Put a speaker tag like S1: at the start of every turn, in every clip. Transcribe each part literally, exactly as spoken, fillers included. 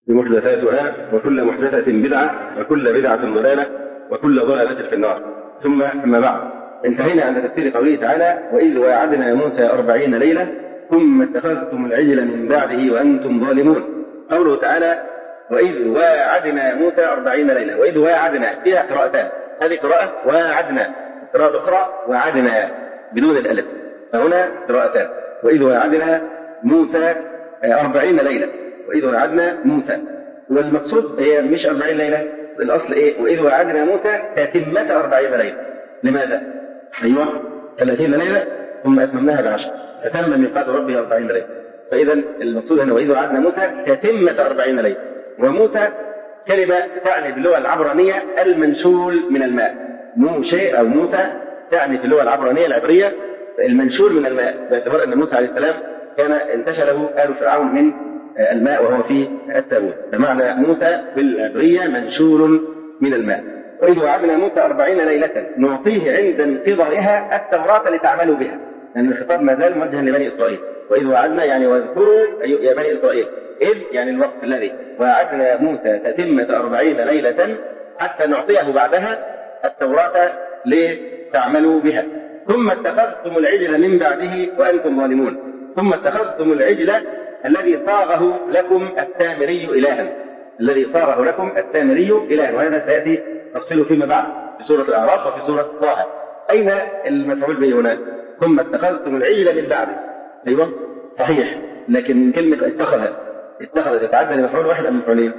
S1: محدثاتها وكل محدثة بدعة وكل بدعة ضلالة وكل ضلالة في النار. ثم أما بعد، انتهينا عند تفسير قوله تعالى: وإذ واعدنا موسى أربعين ليلة ثم اتخذتم العجل من بعده وأنتم ظالمون. قوله تعالى: وإذ واعدنا موسى أربعين ليلة، وإذ واعدنا فيها قراءتان، هذه قراءة واعدنا، قراءة أخرى وعدنا بدون الألف، فهنا قراءتان: وإذ واعدنا موسى أربعين ليلة، وإذ واعدنا موسى. والمقصود هي مش أربعين ليلة، الأصل إيه؟ وإذ واعدنا موسى تتمة أربعين ليلة. لماذا؟ أيوة ثلاثين ليلة ثم أتممناها بعشر، فتم ميقات ربه أربعين ليلة. فإذا المقصود هنا وإذ واعدنا موسى تتمة أربعين ليلة. وموسى كلمة تعني باللغة العبرانية المنشول من الماء. موشي أو موسى تعني في اللغة العبرانية العبرية المنشول من الماء، باعتبار أن موسى عليه السلام كان انتشله آل فرعون من الماء وهو في التابوت، فمعنى موسى بالعبرية منشول من الماء. وإذ وعدنا موسى أربعين ليلة نعطيه عند انقضائها التوراة لتعملوا بها، لأن يعني الخطاب ما زال موجها لبني إسرائيل. وإذ وعدنا يعني واذكروا يا بني إسرائيل، إذ يعني الوقت الذي وعدنا موسى تتمة أربعين ليلة حتى نعطيه بعدها التوراة لتعملوا بها. ثم اتخذتم العجل من بعده وأنتم ظالمون. ثم اتخذتم العجل الذي صاغه لكم السامري إلها، الذي صاغه لكم السامري إلها، وهذا سيأتي تفصيله فيما بعد في سورة الأعراف وفي سورة طه. أين المفعول به هنا؟ ثم اتخذتم العجل من بعده. أيوة صحيح، لكن كلمة اتخذ اتخذ تتعدى لمفعول واحد أم مفعولين؟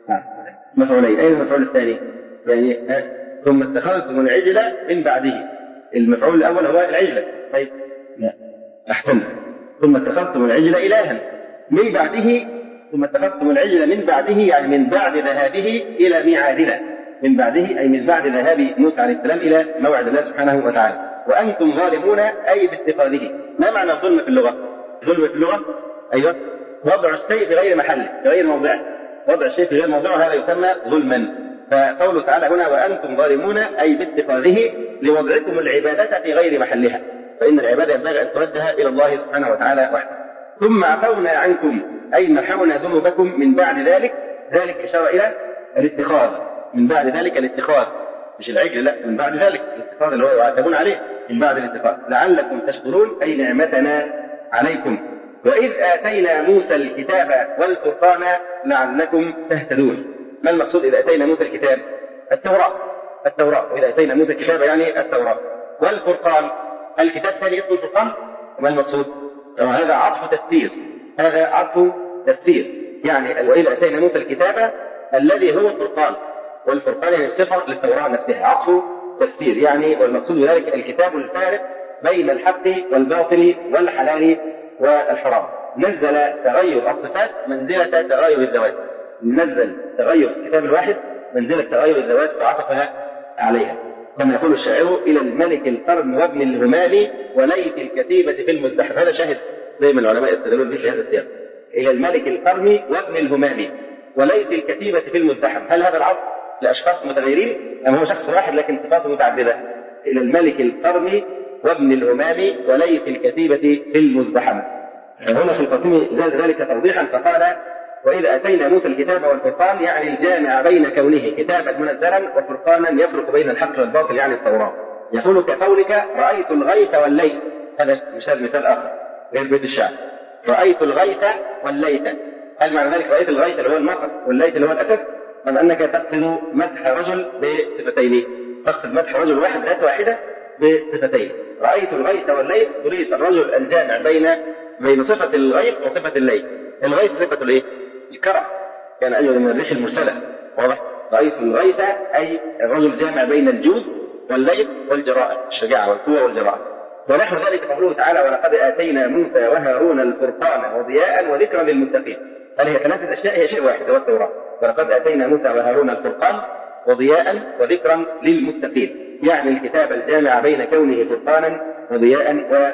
S1: مفعولين. أين المفعول الثاني؟ يعني ثم اتخذتم العجل من بعده، المفعول الأول هو العجل. طيب لا أحسن، ثم اتخذتم العجل إلها من بعده. ثم اتخذتم العجل من بعده يعني من بعد ذهابه إلى ميعادنا، من بعده أي من بعد ذهاب موسى عليه السلام إلى موعد الله سبحانه وتعالى. وأنتم ظالمون أي باتخاذه. ما معنى الظلم في اللغة؟ الظلم في اللغة أيوة وضع الشيء في غير محله، في غير موضعه. وضع الشيء في غير موضعه هذا يسمى ظلما. فقوله تعالى هنا وأنتم ظالمون أي باتخاذه لوضعكم العبادة في غير محلها، فإن العبادة ينبغي أن توجه إلى الله سبحانه وتعالى وحده. ثم عفونا عنكم أي محونا ذنوبكم من بعد ذلك. ذلك إشارة إلى الاتخاذ، من بعد ذلك الاتخاذ، مش العجل، لا، من بعد ذلك الاتخاذ اللي هو يعاتبون عليه، من بعد الاتخاذ لعلكم تشكرون أي نعمتنا عليكم. وإذ آتينا موسى الكتاب والفرقان لعلكم تهتدون. ما المقصود إذا آتينا موسى الكتاب؟ التوراة. التوراة، وإذا آتينا موسى الكتاب يعني التوراة. والفرقان، الكتاب ثاني اسمه الفرقان. وما المقصود؟ هذا عطف تفسير، هذا عطف تفسير، يعني وإذا آتينا موسى الكتاب الذي هو الفرقان، والفرقان يعني صفة للتوراة نفسها، عطف تفسير يعني. والمقصود بذلك الكتاب الفارق بين الحق والباطل والحلال والحرام. نزل تغير الصفات منزلة تغير الذوات، نزل تغير الكتاب الواحد منزلة تغير الذوات وعطفها عليها. كما يقول الشاعر إلى الملك القرن وابن الهمام وليت الكتيبة في المزدحم. هذا شاهد دائما العلماء يستدلون به في هذا السياق. إلى الملك القرن وابن الهمام وليت الكتيبة في المزدحم. هل هذا العطف لأشخاص متغيرين أم هو شخص واحد لكن صفاته متعددة؟ إلى الملك القرن وابن الهمام وليت الكتيبة في المزدحم. هنا في القاسم زاد ذلك توضيحا فقال وإذا أتينا موسى الكتاب والفرقان يعني الجامع بين كونه كتابا منزلا وفرقانا يفرق بين الحق والباطل يعني التوراة. يقول كقولك رأيت الغيث والليث، هذا مثال مثال آخر غير بيت الشعر. رأيت الغيث والليث، هل معنى ذلك رأيت الغيث اللي هو المطر والليث اللي هو الأسد؟ أم أنك تقصد مدح رجل بصفتين؟ تقصد مدح رجل واحد ذات واحدة بصفتين. رأيت الغيث والليث تريد الرجل الجامع بين بين صفة الغيث وصفة الليث. الغيث صفة الايه؟ الكرع، كان أجود من الريح المرسلة، واضح؟ رأيت الغيث أي الرجل جامع بين الجود والليث والجراءة، الشجاعة والقوة والجراءة. ونحو ذلك قوله تعالى ولقد آتينا موسى وهارون الفرقان وضياء وذكرا للمتقين. هل هي ثلاثة أشياء؟ هي شيء واحد هو التوراة. ولقد آتينا موسى وهارون الفرقان وضياء وذكرا للمتقين، يعني الكتاب الجامع بين كونه فرقانا وضياء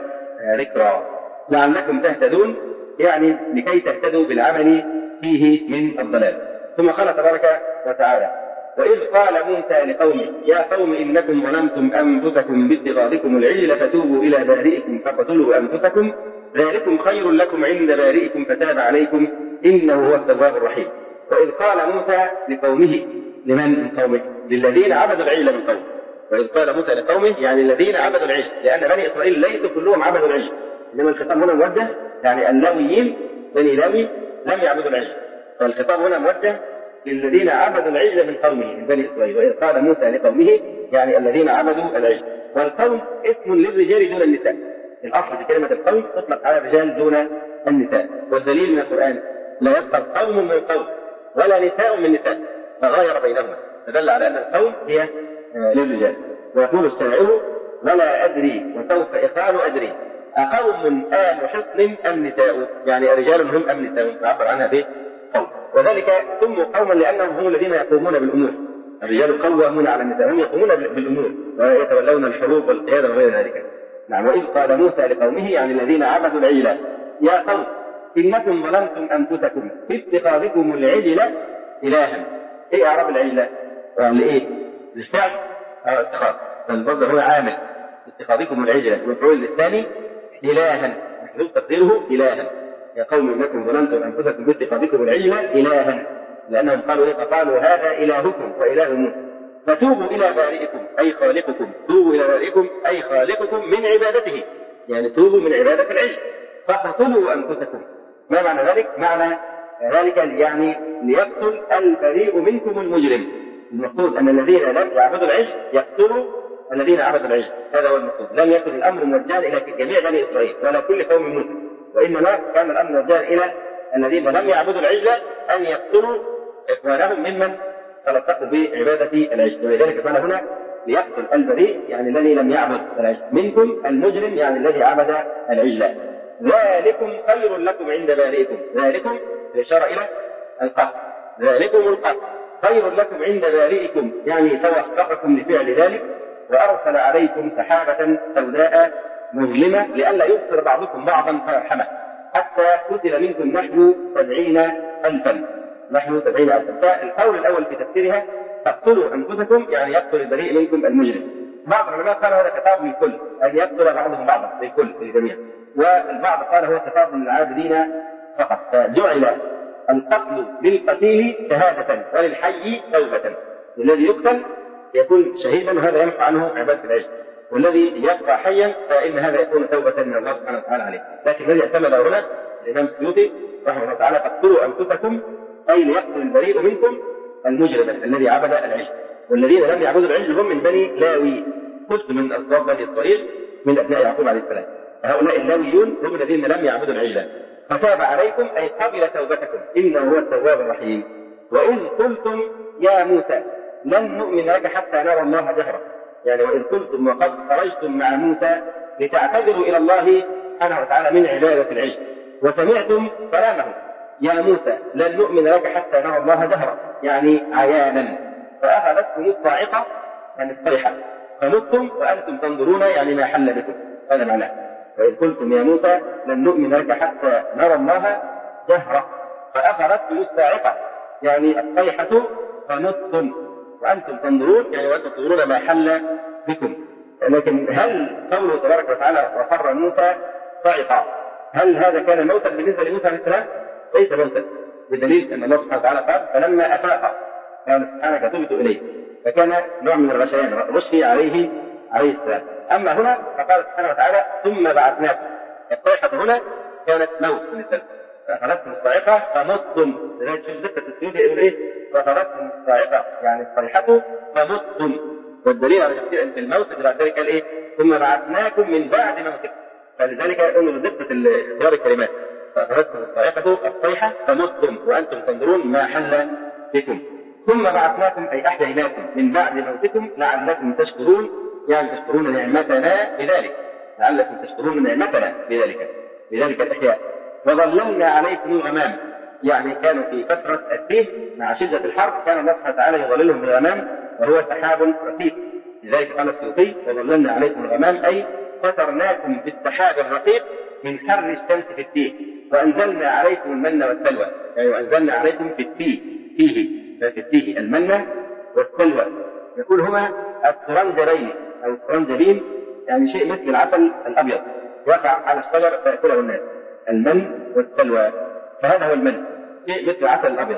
S1: وذكرا لعلكم تهتدون، يعني لكي تهتدوا بالعمل فيه من الضلال. ثم قال تبارك وتعالى وإذ قال موسى لقومه يا قوم إنكم ظلمتم أنفسكم باتخاذكم العجل فتوبوا إلى بارئكم فقتلوا أنفسكم ذلكم خير لكم عند بارئكم فتاب عليكم إنه هو التواب الرحيم. وإذ قال موسى لقومه، لمن من قومه؟ للذين عبدوا العجل من قومه. وإذ قال موسى لقومه يعني الذين عبدوا العجل، لأن بني إسرائيل ليسوا كلهم عبدوا العجل، إنما الخطاب هنا موجه يعني اللاويين بني لاوي لم يعبدوا العجل، فالخطاب هنا موجه للذين عبدوا العجل من قومه من بني إسرائيل. وإذ قال موسى لقومه يعني الذين عبدوا العجل. والقوم اسم للرجال دون النساء، الأصل في كلمة القوم تطلق على الرجال دون النساء، والدليل من القرآن لا يسخر قوم من قوم ولا نساء من نساء فغاير بينهما، فدل على أن القوم هي للرجال. ويقول الشاعر ولا أدري وسوف إخال أدري أقوم آل حصن أم نساء، يعني رجال هم أم نساء، فعبر عنها به قوم. وذلك سموا قوما لأنهم هم الذين يقومون بالأمور، الرجال قوامون على النساء، هم يقومون بالأمور ويتولون الحروب والقيادة وغير ذلك. نعم. وإذ قال موسى لقومه يعني الذين عبدوا العجل يا قوم إنكم ظلمتم أنفسكم باتخاذكم العجل إلها. إيه أعراب العجل؟ يعني إيه؟ للفعل أو اتخاذ، فالمصدر هو عامل اتخاذكم العجل، والمفعول الثاني إلها محذوف تقديره إلها. يا قوم إنكم ظلمتم أنفسكم باتخاذكم العجل إلها، لأنهم قالوا إيه؟ فقالوا هذا إلهكم وإله موسى فتوبوا إلى بارئكم أي خالقكم، توبوا إلى بارئكم أي خالقكم من عبادته، يعني توبوا من عبادة العجل فاقتلوا أنفسكم. ما معنى ذلك؟ معنى ذلك يعني ليقتل البريء منكم المجرم. المقصود أن الذين لم يعبدوا العجل يقتلوا الذين عبدوا العجل، هذا هو المقصود. لم يكن الأمر موجها إلى جميع بني إسرائيل ولا كل قوم مسلم، وإنما كان الأمر موجها إلى الذين لم يعبدوا العجل أن يقتلوا إخوانهم ممن تلقوا بعبادة العجل. ولذلك قال هنا ليقتل البريء يعني الذي لم يعبد العجل منكم المجرم يعني الذي عبد العجل. ذلكم خير لكم عند بارئكم، ذلكم الإشارة إلى القتل، ذلكم القتل خير لكم عند بارئكم يعني توفقكم لفعل ذلك، وأرسل عليكم سحابة سوداء مظلمة لئلا يبصر بعضكم بعضا فيرحمه حتى قتل منكم نحو سبعين ألفا، نحو سبعين ألفا. فالقول الأول في تفسيرها تقتلوا أنفسكم يعني يقتل البريء منكم المجرم. بعض العلماء قال هذا خطاب للكل، أن يقتل بعضهم بعضا للكل للجميع، والبعض قال هو خطاب للعابدين فقط. فجعل القتل للقتيل شهادة وللحي توبة، الذي يقتل يكون شهيدا وهذا ينفع عنه عبادة العجل، والذي يبقى حيا فإن هذا يكون توبة من الله سبحانه وتعالى عليه. لكن الذي اعتمد هنا الإمام السيوطي رحمه الله تعالى تقتلوا أنفسكم أي ليقتل البريء منكم المجرم الذي عبد العجل، والذين لم يعبدوا العجل هم من بني لاوي، خذ من أصحاب بني إسرائيل من أبناء يعقوب عليه السلام، هؤلاء اللاويون هم الذين لم يعبدوا العجل. فتاب عليكم أي قبل توبتكم إنه هو التواب الرحيم. وإذ قلتم يا موسى لن نؤمن لك حتى نرى الله جهرا، يعني وإذ قلتم وقد خرجتم مع موسى لتعتذروا إلى الله سبحانه وتعالى من عبادة العجل، وسمعتم كلامه يا موسى لن نؤمن لك حتى نرى الله جهرا يعني عيانا، فأخذتكم الصاعقة يعني الصيحة فمتم وأنتم تنظرون يعني ما حل بكم، هذا معناه. وإذ قلتم يا موسى لن نؤمن لك حتى نرى الله جهرا فأخذتكم الصاعقة يعني الصيحة فمتم وأنتم تنظرون يعني وأنتم تنظرون ما حل بكم. لكن هل قوله تبارك وتعالى وخر موسى صاعقا هل هذا كان موتا بالنسبة لموسى عليه السلام؟ ليس موتا، بدليل أن الله سبحانه وتعالى قال فلما أفاق قال سبحانك تبت إليه، فكان نوع من الغشيان غشي عليه عليه السلام. أما هنا فقال سبحانه وتعالى ثم بعثناكم، الصيحة هنا كانت موت بالنسبة فأخذتكم الصاعقة فمتم، لذلك شوف دقة السيوطي يقول إيه فأخذتكم الصاعقة يعني الصيحة فمتم، والدليل على تفسير أن الموت اللي بعد ذلك قال إيه ثم بعثناكم من بعد موتكم، فلذلك يقول دقة اختيار الكلمات فأخذتكم الصاعقة الصيحة فمتم وأنتم تنظرون ما حل بكم، ثم بعثناكم أي أحييناكم من بعد موتكم لعلكم تشكرون يعني تشكرون نعمتنا بذلك، لعلكم تشكرون نعمتنا بذلك بذلك الإحياء. وظللنا عليكم الغمام يعني كانوا في فترة التيه مع شدة الحرب كان الله سبحانه وتعالى يظللهم بالغمام وهو سحاب رقيق، لذلك قال السيوطي وظللنا عليكم الغمام أي سترناكم بالسحاب الرقيق من حر الشمس في التيه، وأنزلنا عليكم المن والسلوى يعني وأنزلنا عليكم في التيه فيه في التيه المن والسلوى، يقول هما الترنجلين أو الترنجلين يعني شيء مثل العسل الأبيض يقع على الشجر فيأكله الناس، المن والسلوى، فهذا هو المن شيء مثل العسل الأبيض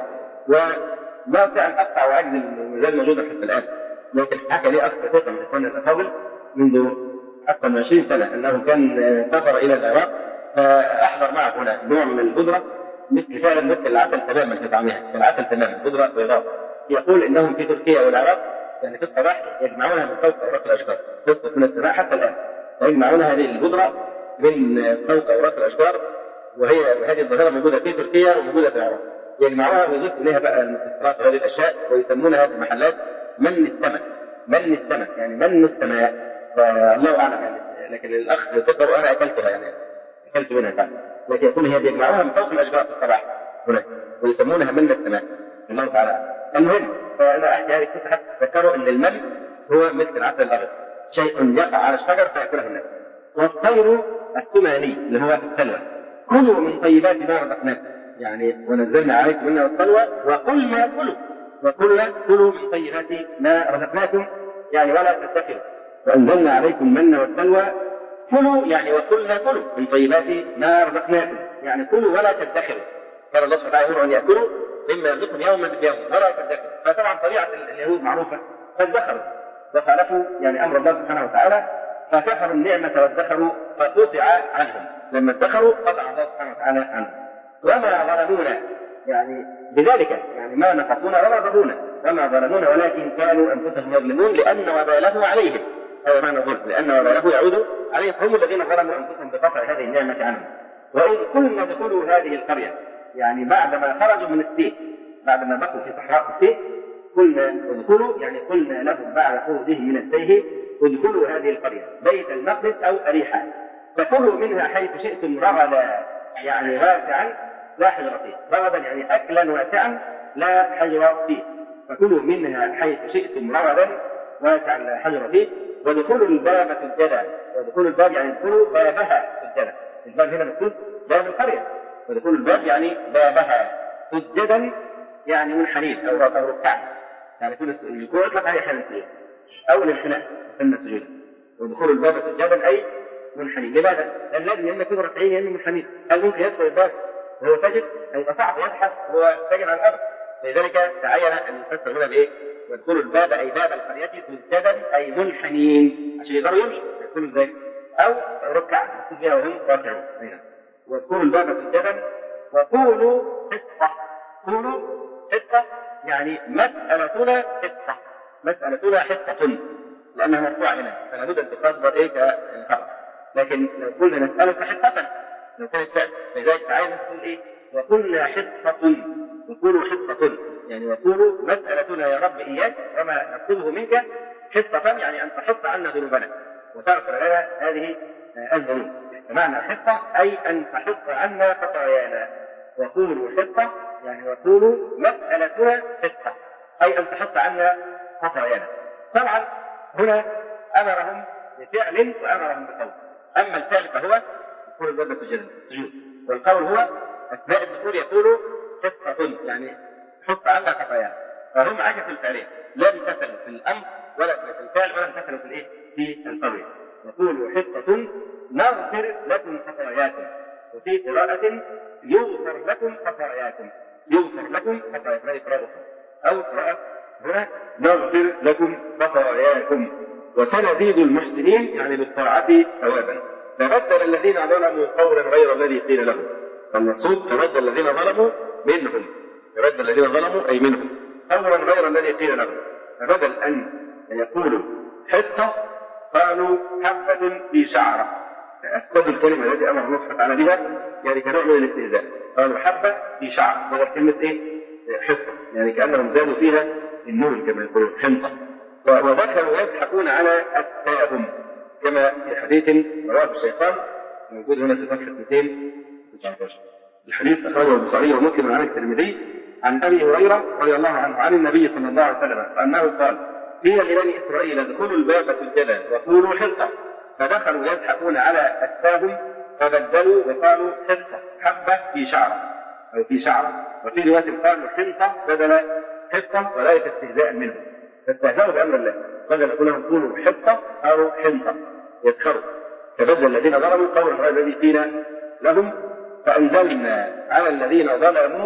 S1: وما فعلا أقطع وعجز الميزان موجودة حتى الآن. لكن حكى لي أخ ثقة من إخواننا الأفاضل منذ أكثر من عشرين سنة أنه كان سافر إلى العراق فأحضر معه هنا نوع من البودرة مثل فعلا مثل العسل تماما في طعمها، العسل تماما بودرة بيضاء. يقول إنهم في تركيا والعراق يعني في الصباح يجمعونها من فوق أوراق الأشجار، تسقط من السماء حتى الآن، يجمعون هذه البودرة من فوق أوراق الأشجار، وهي هذه الظاهرة موجودة في تركيا وموجودة في العراق. يجمعوها ويضيف إليها بقى المكسرات وهذه الأشياء ويسمونها في المحلات من السمك، من السمك يعني من السماء، فالله أعلم يعني. لكن الأخ ذكر وأنا أكلتها يعني أكلت منها فعلا، لكن يقول هي بيجمعوها من فوق الأشجار في الصباح هناك ويسمونها من السماء، الله تعالى. المهم فأنا أحكي هذه القصة حتى تذكروا أن المن هو مثل العسل الأبيض، شيء يقع على الشجر فيأكله الناس. والطير الثماني اللي هو السلوى، كلوا من طيبات ما رزقناكم، يعني ونزلنا عليكم منها والسلوى وقلنا كلوا، وقلنا كلوا من طيبات ما رزقناكم يعني ولا تتخذوا، وأنزلنا عليكم من والسلوى كلوا يعني وقلنا كلوا من طيبات ما رزقناكم يعني كلوا ولا تدخروا. كان الله سبحانه وتعالى يقول أن يأكلوا مما يرزقهم يوما بيوم ولا تدخروا. فطبعا طبيعة اليهود معروفة، فادخروا وخالفوا يعني أمر الله سبحانه وتعالى فكفروا النعمة وادخروا فقطع عنهم، لما ادخروا قطع الله سبحانه وتعالى عنهم. وما ظلمونا يعني بذلك يعني ما نقصونا ولا ضرونا، وما ظلمونا ولكن كانوا أنفسهم يظلمون لأن وباله عليهم، هذا معنى الظلم، لأن وباله يعود عليهم، هم الذين ظلموا أنفسهم بقطع هذه النعمة عنهم. وإذ قلنا ادخلوا هذه القرية يعني بعدما خرجوا من السيف، بعدما بقوا في صحراء السيف قلنا ادخلوا يعني قلنا لهم بعد خروجهم من السيف ادخلوا هذه القرية بيت المقدس أو أريحا فكلوا منها حيث شئتم رغدا يعني واسعا لا حجر فيه، رغدا يعني أكلا واسعا لا حجر فيه، فكلوا منها حيث شئتم رغدا واسعا لا حجر فيه وادخلوا الباب سجدا، وادخلوا الباب يعني ادخلوا بابها سجدا، الباب هنا مكتوب باب القرية، ودخول الباب يعني بابها سجدا يعني منحنين أو ركعا، يعني كل الركوع يطلق عليه أحيانا سجود أو الانحناء يسمى سجودا، ودخول الباب سجدا أي منحنين. لماذا؟ لأن لازم يكون يكون ركعين يا إما منحنين. هل ممكن يدخل الباب وهو سجد؟ هيبقى صعب يزحف وهو سجد على الأرض، لذلك تعين أن يفسر هنا بإيه؟ ودخول الباب أي باب القرية سجدا أي منحنين عشان يقدروا يمشوا يدخلوا إزاي؟ أو ركعا يكتب فيها وهم راكعون. وادخلوا الباب سجدا وقولوا حصة، قولوا حصة يعني مسألتنا حصة، مسألتنا حصة لأنها مرفوعة هنا فلا بد أن تصدر إيه كالخبر، لكن لو قلنا نسألك حصة لو كانت فعل فلذلك تعالى نقول إيه وقلنا حصة، وقولوا حصة يعني وقولوا مسألتنا يا رب إياك وما نطلبه منك حصة يعني أن تحط عنا ذنوبنا وتغفر لنا هذه الذنوب. معنى حصة أي أن تحط عنا خطايانا، وقولوا حصة يعني وقولوا مسألتنا حصة أي أن تحط عنا خطايانا. طبعا هنا أمرهم بفعل وأمرهم بقول، أما الفعل فهو يقول الباب سجود، والقول هو أثناء الدخول يقولوا حصة يعني حط عنا خطايانا، فهم عكسوا الفعلين، لا امتثلوا في الأمر ولا في الفعل ولا امتثلوا في الإيه في القول. يقولوا حصة نغفر لكم خطاياكم، وفي قراءة يغفر لكم خطاياكم، يغفر لكم خطاياكم هذه قراءة، أو قراءة هنا نغفر لكم خطاياكم وسنزيد المحسنين يعني بالطاعة ثوابا. فبدل الذين ظلموا قولا غير الذي قيل لهم، فالمقصود فبدل الذين ظلموا منهم، فبدل الذين ظلموا أي منهم قولا غير الذي قيل لهم، فبدل أن يقولوا حصة قالوا حبة في شعرة، أسقطوا الكلمة التي أمر الله سبحانه وتعالى بها يعني كنوع من الاستهزاء، قالوا حبة في شعرة بدل كلمة إيه حصة يعني كأنهم زادوا فيها النون كما يقولون حنطة. وذكروا يضحكون على أتاهم كما في حديث رواه الشيطان موجود هنا في صفحة مئتين وتسعة عشر. الحديث أخرجه البخاري ومسلم عن الترمذي عن أبي هريرة رضي الله عنه عن النبي صلى الله عليه وسلم أنه قال قيل لبني إسرائيل ادخلوا الباب سجدا وقولوا حصة، فدخلوا يضحكون على أتاهم فبدلوا وقالوا حصة حبة في شعرة أو في شعرة، وفي رواية قالوا حنطة بدل حصة وذلك استهزاء منهم، فاستهزأوا بأمر الله بدل يقول لهم قولوا حصة أو حنطة يسخروا، فبدل الذين ظلموا قولا غير الذي قيل لهم فأنزلنا على الذين ظلموا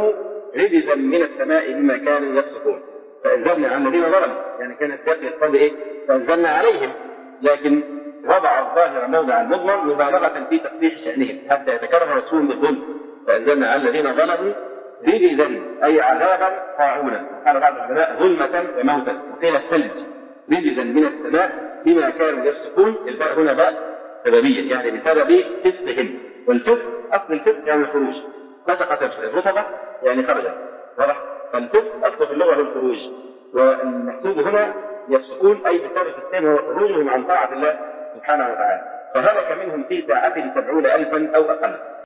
S1: رجزا من السماء بما كانوا يفسقون. فأنزلنا على الذين ظلموا، يعني كان السياق يقتضي إيه؟ فأنزلنا عليهم، لكن وضع الظاهر موضع المضمر مبالغة في تقبيح شأنهم حتى يتكرر وصفهم بالظلم. فأنزلنا على الذين ظلموا رجزا أي عذابا طاعونا، قال بعض العلماء ظلمة وموتا، وقيل الثلج رجزا من السماء بما كانوا يفسقون. الباء هنا باء سببية، يعني بسبب فسقهم، والفسق أصل الفسق يعني الخروج، فسقت الرطبة يعني خرجت، واضح؟ فالفسق أصل في اللغة الخروج، والمقصود هنا يفسقون أي بسبب فسقهم هو خروجهم عن طاعة الله سبحانه وتعالى. فهلك منهم في ساعته سبعون ألفا أو أقل.